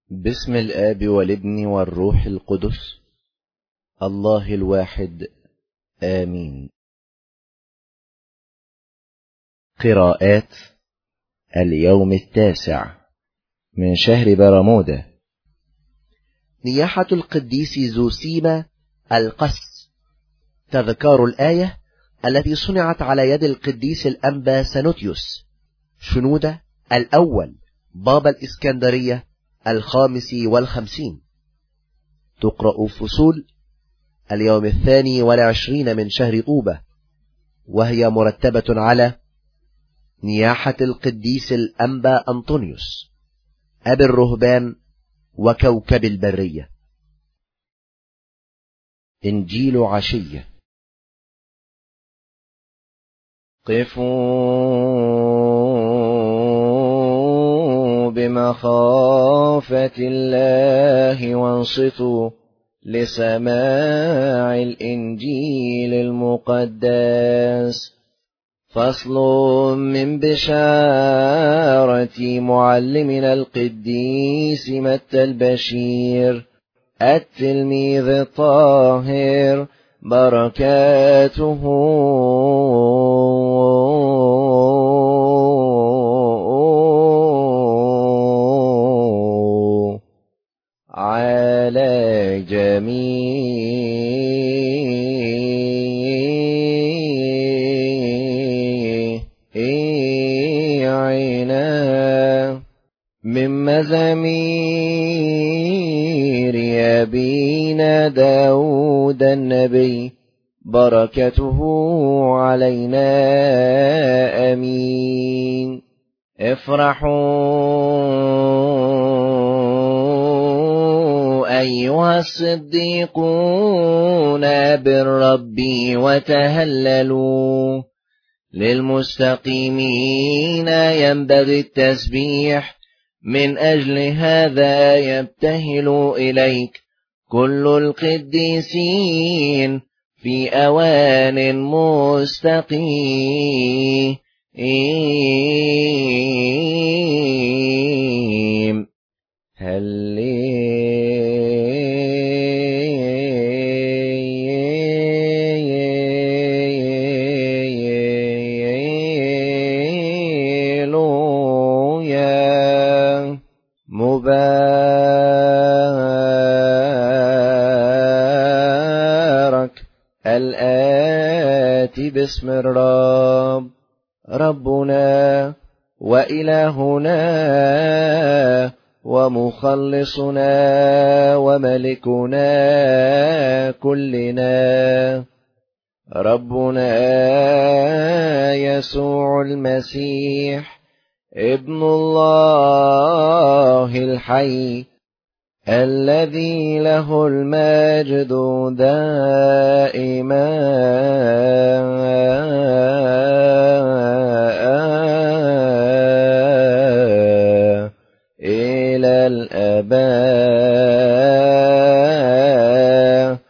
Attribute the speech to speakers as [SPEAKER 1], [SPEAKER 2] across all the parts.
[SPEAKER 1] باسم الآب والابن والروح القدس الله الواحد آمين. قراءات اليوم 9 من شهر برمودا. نياحة القديس زوسيما القس. تذكار الآية التي صنعت على يد القديس الأنبا سانوتيوس شنودة الأول بابا الإسكندرية 55. تقرأ فصول اليوم 22 من شهر طوبة، وهي مرتبة على نياحة القديس الأنبا أنطونيوس أبي الرهبان وكوكب البرية. إنجيل عشية. قفوا بمخافة الله وانصتوا لسماع الإنجيل المقدس. فصل من بشارة معلمنا القديس متى البشير التلميذ الطاهر، بركاته على جميعنا. من مزامير أبينا داود النبي، بركته علينا آمين. افرحوا أيها الصديقون بالرب وتهللوا. للمستقيمين ينبغي التسبيح، من أجل هذا يبتهل إليك كل القديسين في أوان مستقيم. مبارك الآتي باسم الرب، ربنا وإلهنا ومخلصنا وملكنا كلنا، ربنا يسوع المسيح ابن الله الحي، الذي له المجد دائما إلى الآباء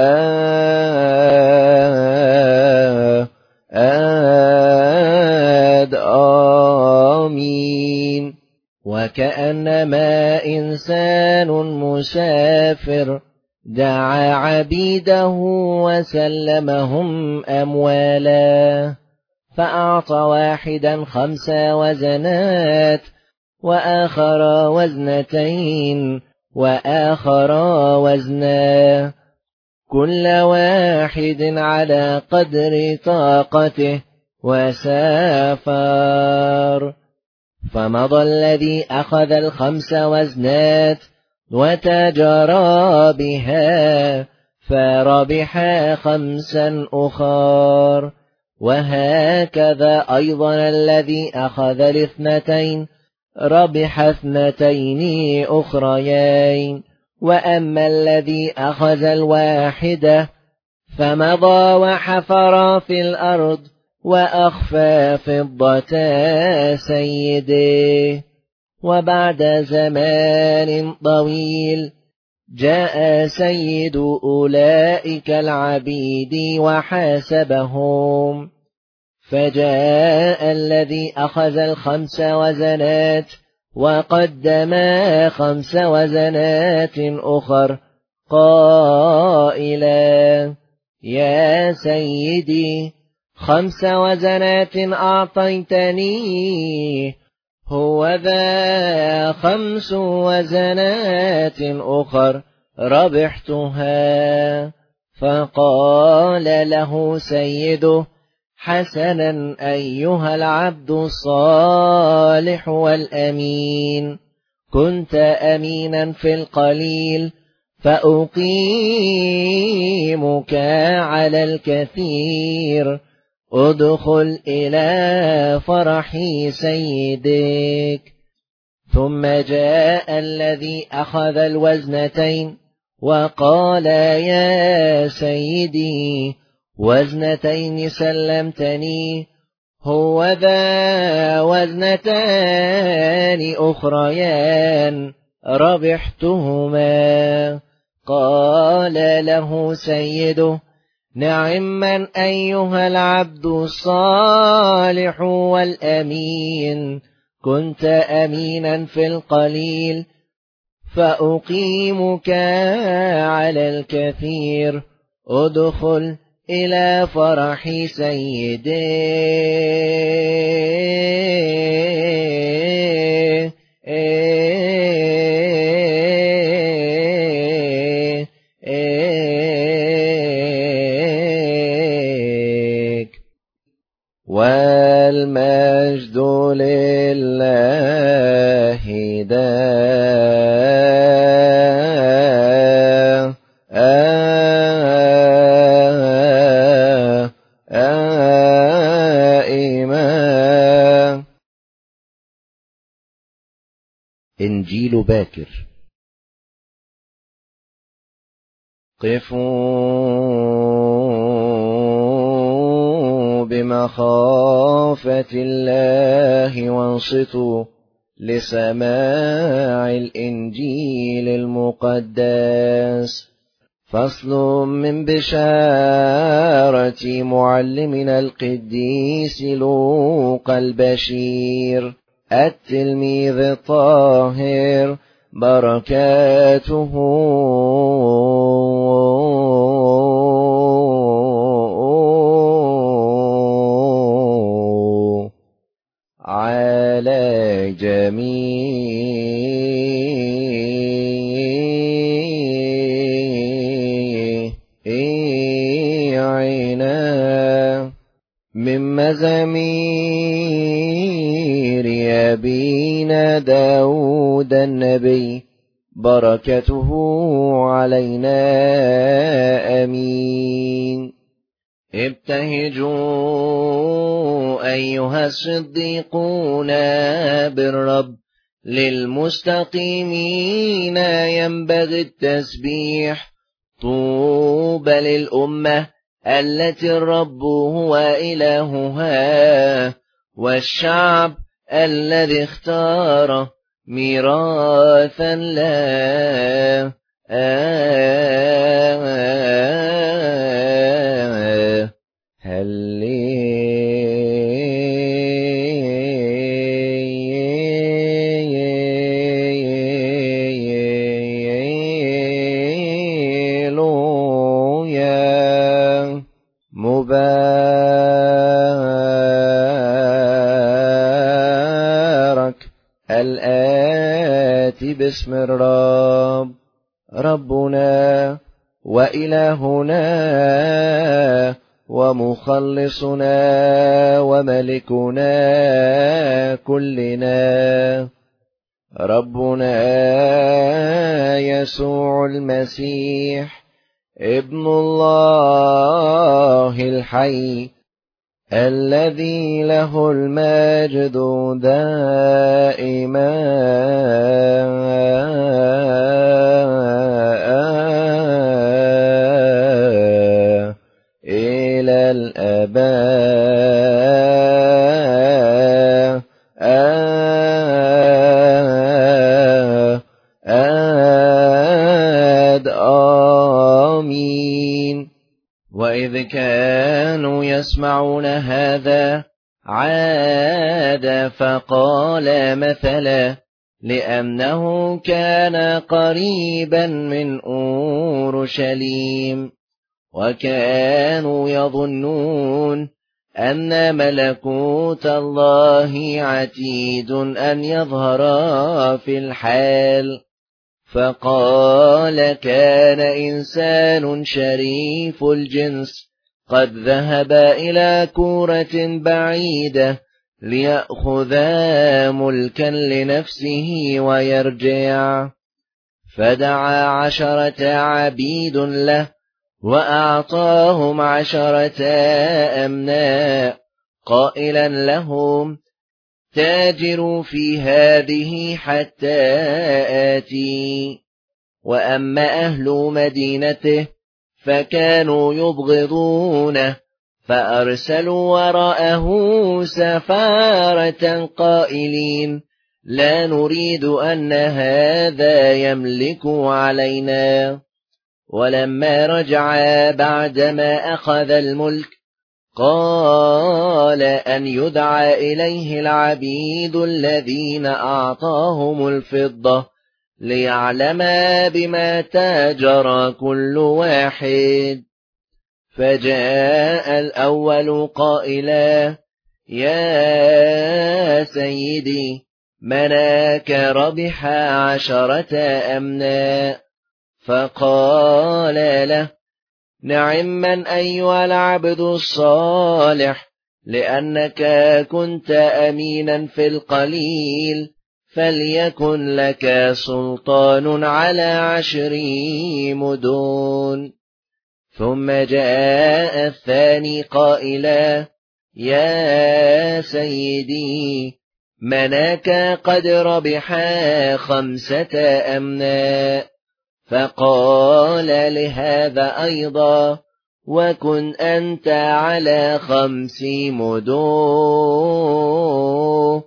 [SPEAKER 1] آمين. وكأنما إنسان مسافر دعا عبيده وسلمهم أموالا، فأعطى واحدا 5 وزنات، وآخر وزنتين، وآخر وزنا، كل واحد على قدر طاقته، وسافر. فمضى الذي أخذ 5 وزنات وتجارى بها، فربح 5 أخر. وهكذا أيضا الذي أخذ 2 ربح 2 أخريين. وأما الذي أخذ 1 فمضى وحفر في الأرض، وأخفى فضة سيده. وبعد زمان طويل جاء سيد أولئك العبيد وحاسبهم، فجاء الذي أخذ 5 وزنات وقدما 5 وزنات أخر قائلا: يا سيدي 5 وزنات أعطيتني، هو ذا 5 وزنات أخر ربحتها. فقال له سيده: حسنا أيها العبد الصالح والأمين، كنت أمينا في القليل فأقيمك على الكثير، ادخل إلى فرح سيدك. ثم جاء الذي أخذ الوزنتين وقال: يا سيدي 2 سلمتني، هو ذا 2 أخريان ربحتهما. قال له سيده: نعما أيها العبد الصالح والأمين، كنت أمينا في القليل فأقيمك على الكثير، ادخل إلى فرح سيدك. والمجد لله دائما. إنجيل باكر. قفوا بمخافة الله وانصتوا لسماع الإنجيل المقدس. فصل من بشارة معلمنا القديس لوقا البشير التلميذ الطاهر، بركاته على جميعنا. من مزامير أبينا داود النبي، بركته علينا آمين. ابتهجوا أيها الصديقون بالرب، للمستقيمين ينبغي التسبيح. طوبى للأمة التي الرب هو إلهها، والشعب الذي اختار ميراثا له. هللويا. مبارك الآتي باسم الرب، ربنا وإلهنا ومخلصنا وملكنا كلنا، ربنا يسوع المسيح ابن الله الحي، الذي له المجد دائما إلى الآباء. آمين. وإذ كانوا يسمعون هذا عاد فقال مثلا: لأنه كان قريبا من أورشليم، وكانوا يظنون أن ملكوت الله عتيد أن يظهر في الحال. فقال: كان إنسان شريف الجنس قد ذهب إلى كورة بعيدة ليأخذ ملكا لنفسه ويرجع، فدعا 10 عبيد له وأعطاهم 10 أمناء، قائلا لهم: تاجروا في هذه حتى آتي. وأما أهل مدينته فكانوا يبغضونه، فأرسلوا وراءه سفارة قائلين: لا نريد أن هذا يملك علينا. ولما رجع بعدما أخذ الملك، قال أن يدعى إليه العبيد الذين أعطاهم الفضة ليعلم بما تاجر كل واحد. فجاء الأول قائلا: يا سيدي، مناك ربح 10 أمناء. فقال له: نعما أيها العبد الصالح، لأنك كنت أمينا في القليل، فليكن لك سلطان على 10 مدن. ثم جاء الثاني قائلا: يا سيدي، مناك قد ربح 5 أمناء. فقال لهذا أيضا: وكن أنت على 5 مدن.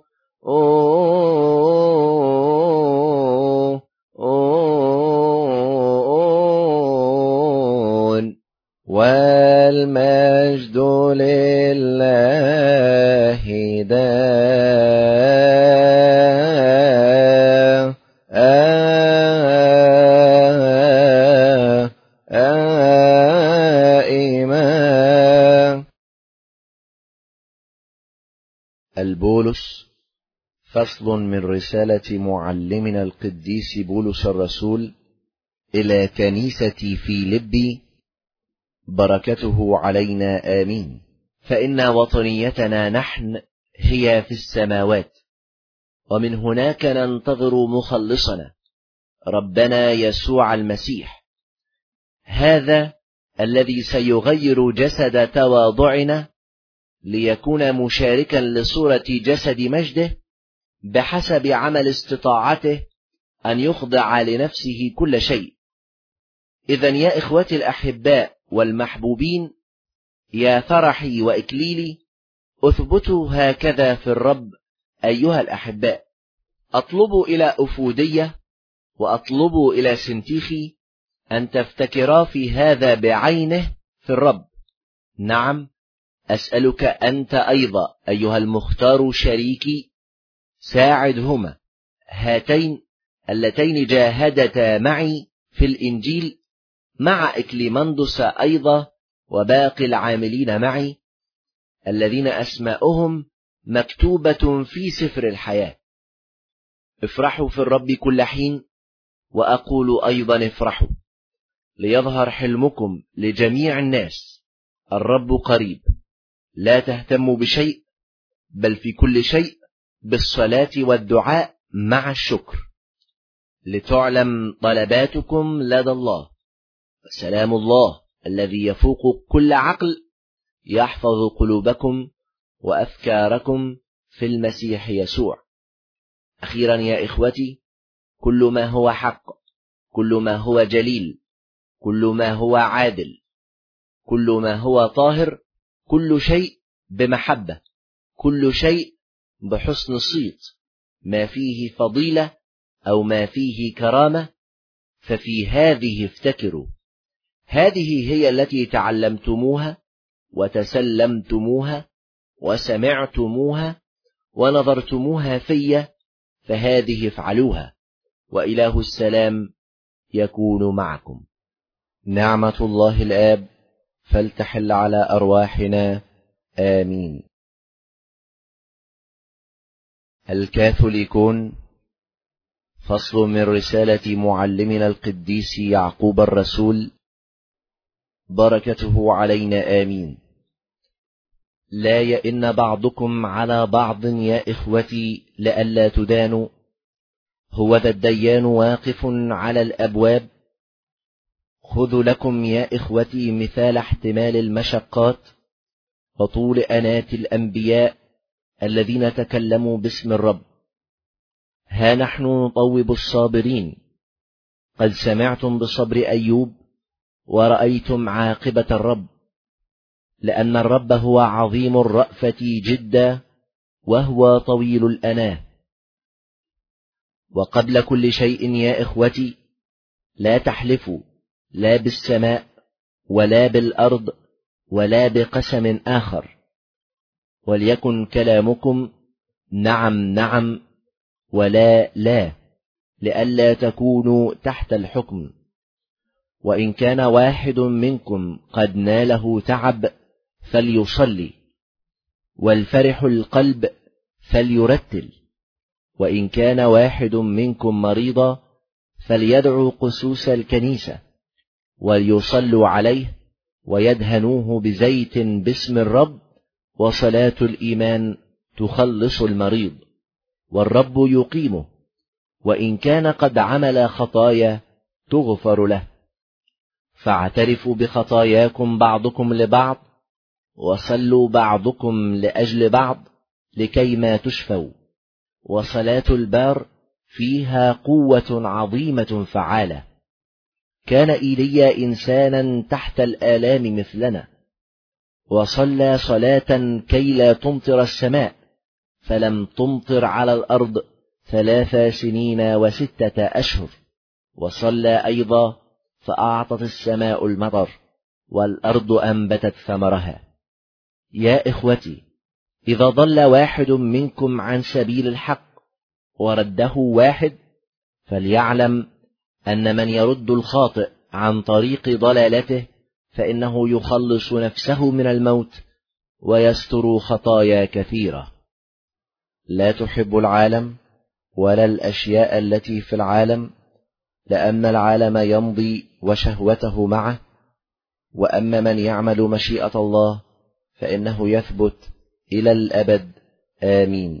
[SPEAKER 1] والمجد لله دائما. البولس، فصل من رسالة معلمنا القديس بولس الرسول إلى كنيسة فيلبي، بركته علينا آمين. فإن وطنيتنا نحن هي في السماوات، ومن هناك ننتظر مخلصنا ربنا يسوع المسيح، هذا الذي سيغير جسد تواضعنا ليكون مشاركا لصورة جسد مجده، بحسب عمل استطاعته أن يخضع لنفسه كل شيء. إذن يا إخوتي الأحباء والمحبوبين، يا فرحي وإكليلي، أثبتوا هكذا في الرب أيها الأحباء. أطلب إلى أفودية وأطلب إلى سنتيخي أن تفتكرا في هذا بعينه في الرب. نعم، أسألك أنت أيضا أيها المختار شريكي، ساعدهما، هاتين اللتين جاهدتا معي في الإنجيل، مع إكليمندس أيضا وباقي العاملين معي، الذين أسماؤهم مكتوبة في سفر الحياة. افرحوا في الرب كل حين، وأقول أيضا افرحوا. ليظهر حلمكم لجميع الناس، الرب قريب. لا تهتموا بشيء، بل في كل شيء بالصلاة والدعاء مع الشكر، لتعلم طلباتكم لدى الله. سلام الله الذي يفوق كل عقل يحفظ قلوبكم وأفكاركم في المسيح يسوع. أخيرا يا إخوتي، كل ما هو حق، كل ما هو جليل، كل ما هو عادل، كل ما هو طاهر، كل شيء بمحبة، كل شيء بحسن صيت، ما فيه فضيلة أو ما فيه كرامة، ففي هذه افتكروا. هذه هي التي تعلمتموها وتسلمتموها وسمعتموها ونظرتموها في، فهذه افعلوها، وإله السلام يكون معكم. نعمة الله الآب فلتحل على أرواحنا، آمين. الكاثوليكون، فصل من رسالة معلمنا القديس يعقوب الرسول، بركته علينا، آمين. لا يئن بعضكم على بعض يا إخوتي لئلا تدانوا، هو ذا الديان واقف على الأبواب. خذوا لكم يا إخوتي مثال احتمال المشقات وطول أنات الأنبياء الذين تكلموا باسم الرب. ها نحن نطوب الصابرين، قد سمعتم بصبر أيوب ورأيتم عاقبة الرب، لأن الرب هو عظيم الرأفة جدا وهو طويل الأناة. وقبل كل شيء يا إخوتي لا تحلفوا، لا بالسماء ولا بالأرض ولا بقسم آخر، وليكن كلامكم نعم نعم ولا لا، لئلا تكونوا تحت الحكم. وإن كان واحد منكم قد ناله تعب فليصلي، والفرح القلب فليرتل. وإن كان واحد منكم مريضا فليدعو قسوس الكنيسة وليصلوا عليه ويدهنوه بزيت باسم الرب، وصلاة الإيمان تخلص المريض والرب يقيمه. وإن كان قد عمل خطايا تغفر له. فاعترفوا بخطاياكم بعضكم لبعض، وصلوا بعضكم لأجل بعض لكيما تشفوا. وصلاة البار فيها قوة عظيمة فعالة. كان إيليا إنسانا تحت الآلام مثلنا، وصلى صلاة كي لا تمطر السماء، فلم تمطر على الأرض 3 سنين و6 أشهر. وصلى أيضا فأعطت السماء المطر، والأرض أنبتت ثمرها. يا إخوتي، إذا ضل واحد منكم عن سبيل الحق ورده واحد، فليعلم أن من يرد الخاطئ عن طريق ضلالته فإنه يخلص نفسه من الموت ويستر خطايا كثيرة. لا تحب العالم ولا الأشياء التي في العالم، لأن العالم يمضي وشهوته معه. وأما من يعمل مشيئة الله فإنه يثبت إلى الأبد، آمين.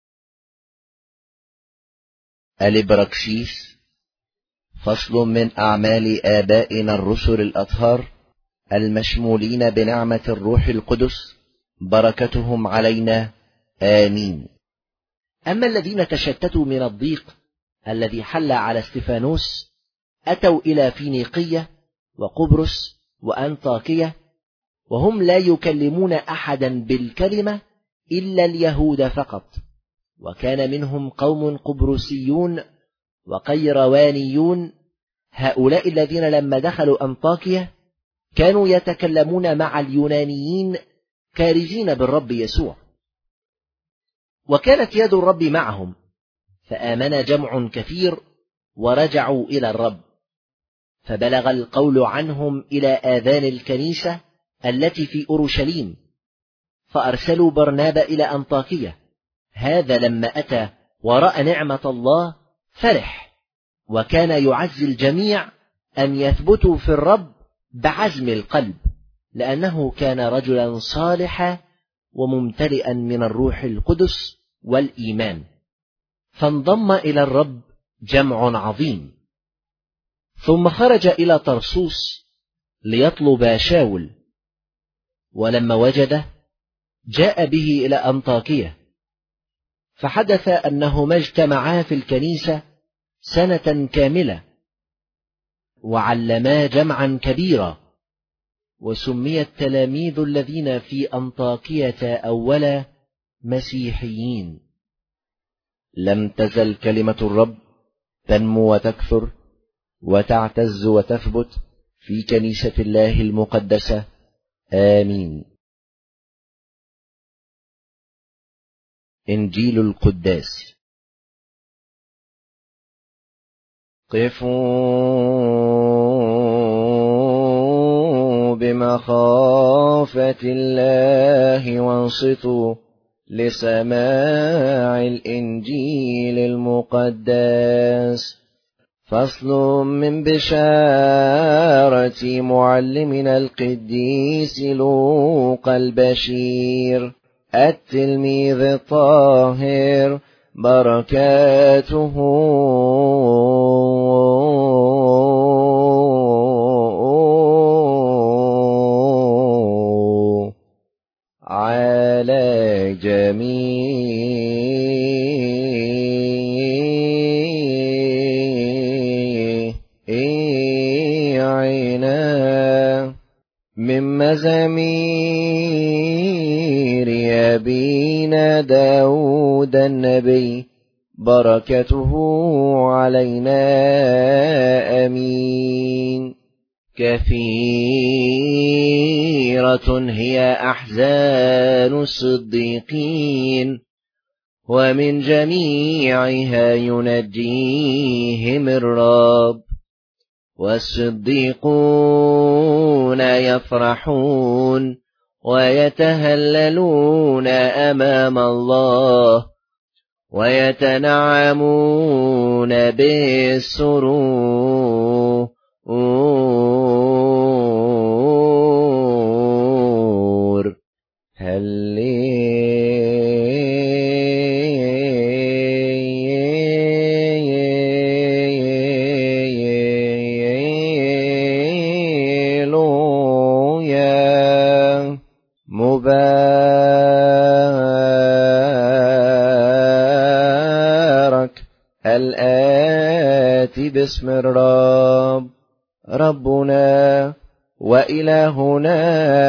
[SPEAKER 1] الإبراكسيس، فصل من أعمال آبائنا الرسل الأطهار المشمولين بنعمة الروح القدس، بركتهم علينا، آمين. أما الذين تشتتوا من الضيق الذي حل على استفانوس أتوا إلى فينيقية وقبرص وأنطاكية، وهم لا يكلمون أحدا بالكلمة إلا اليهود فقط. وكان منهم قوم قبرصيون وقيروانيون. هؤلاء الذين لما دخلوا أنطاكية كانوا يتكلمون مع اليونانيين كارزين بالرب يسوع، وكانت يد الرب معهم، فآمن جمع كثير ورجعوا إلى الرب. فبلغ القول عنهم إلى آذان الكنيسة التي في أورشليم، فأرسلوا برنابا إلى أنطاكية. هذا لما أتى ورأى نعمة الله فرح، وكان يعزي الجميع أن يثبتوا في الرب بعزم القلب، لأنه كان رجلا صالحا وممتلئا من الروح القدس والإيمان. فانضم إلى الرب جمع عظيم. ثم خرج إلى طرسوس ليطلب شاول، ولما وجده جاء به إلى أنطاكية. فحدث أنهما اجتمعا في الكنيسة 1 سنة كاملة، وعلما جمعا كبيرا. وسمي التلاميذ الذين في أنطاكية أولا مسيحيين. لم تزل كلمة الرب تنمو وتكثر وتعتز وتثبت في كنيسة الله المقدسة، آمين. إنجيل القداس.
[SPEAKER 2] قفوا بمخافة الله وانصتوا لسماع الإنجيل المقدس. فصل من بشارة معلمنا القديس لوقا البشير التلميذ الطاهر، بركاته على جميعنا. من مزامير أبينا داود النبي، بركته علينا آمين. كثيرة هي أحزان الصديقين، ومن جميعها ينجيهم الرب. والصديقون يفرحون ويتهللون أمام الله، ويتنعمون بالسرور. هللويا. مبارك الآتي باسم الرب، ربنا وإلهنا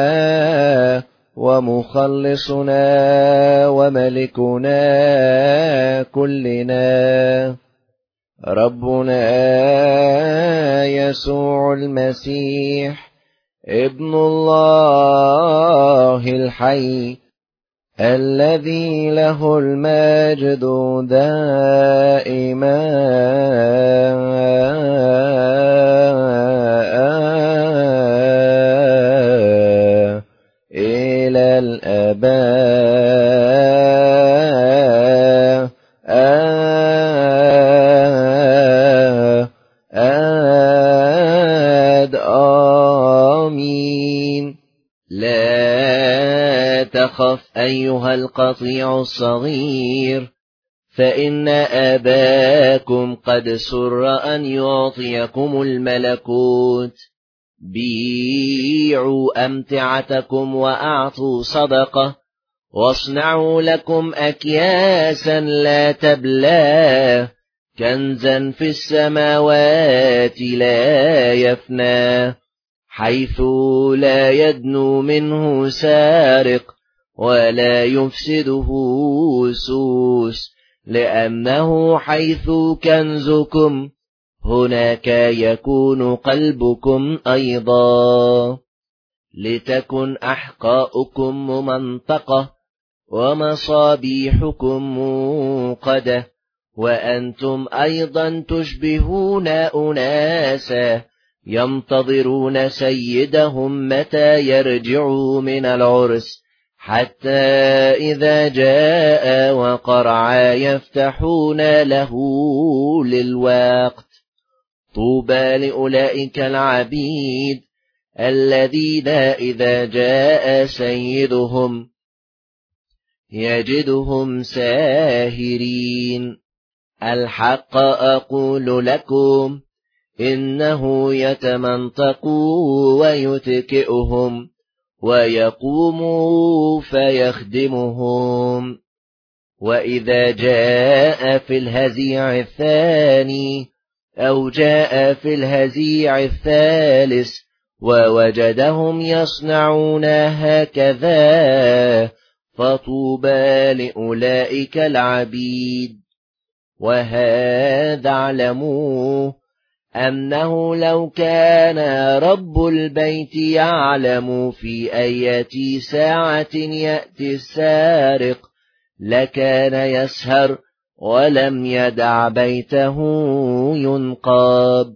[SPEAKER 2] ومخلصنا وملكنا كلنا، ربنا يسوع المسيح ابن الله الحي، الذي له المجد دائما إلى الآباء. آمين. لا تخف أيها القطيع الصغير، فإن آباكم قد سر أن يعطيكم الملكوت. بيعوا أمتعتكم وأعطوا صدقة، واصنعوا لكم أكياسا لا تبلى، كنزا في السماوات لا يفنى، حيث لا يدنو منه سارق ولا يفسده سوس، لأنه حيث كنزكم هناك يكون قلبكم أيضا. لتكن أحقاؤكم ممنطقة ومصابيحكم موقدة، وأنتم أيضا تشبهون أناسا ينتظرون سيدهم متى يرجعوا من العرس، حتى إذا جاء وقرع يفتحون له للوقت. طوبى لأولئك العبيد الذين إذا جاء سيدهم يجدهم ساهرين. الحق أقول لكم، إنه يتمنطق ويتكئهم ويقوم فيخدمهم. وإذا جاء في الهزيع الثاني أو جاء في الهزيع الثالث ووجدهم يصنعون هكذا، فطوبى لأولئك العبيد. وهذا اعلموه، أنه لو كان رب البيت يعلم في أية ساعة يأتي السارق، لكان يسهر ولم يدع بيته ينقاب.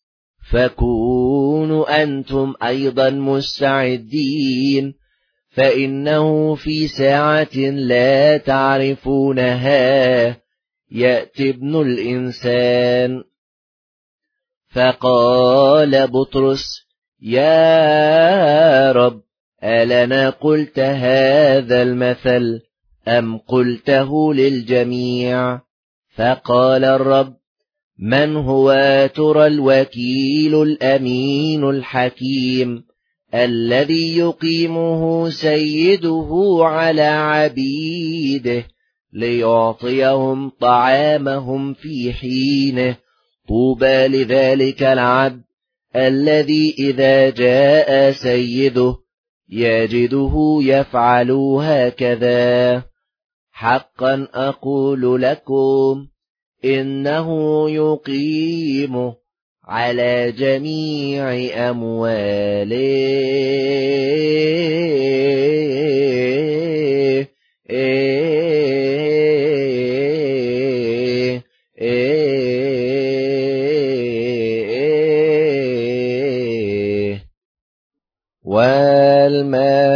[SPEAKER 2] فكونوا أنتم أيضا مستعدين، فإنه في ساعة لا تعرفونها يأتي ابن الإنسان. فقال بطرس: يا رب، ألنا قلت هذا المثل أم قلته للجميع؟ فقال الرب: من هو ترى الوكيل الأمين الحكيم الذي يقيمه سيده على عبيده ليعطيهم طعامهم في حينه؟ طوبى لذلك العبد الذي إذا جاء سيده يجده يفعل هكذا. حقا أقول لكم إنه يقيمه على جميع أمواله. والمال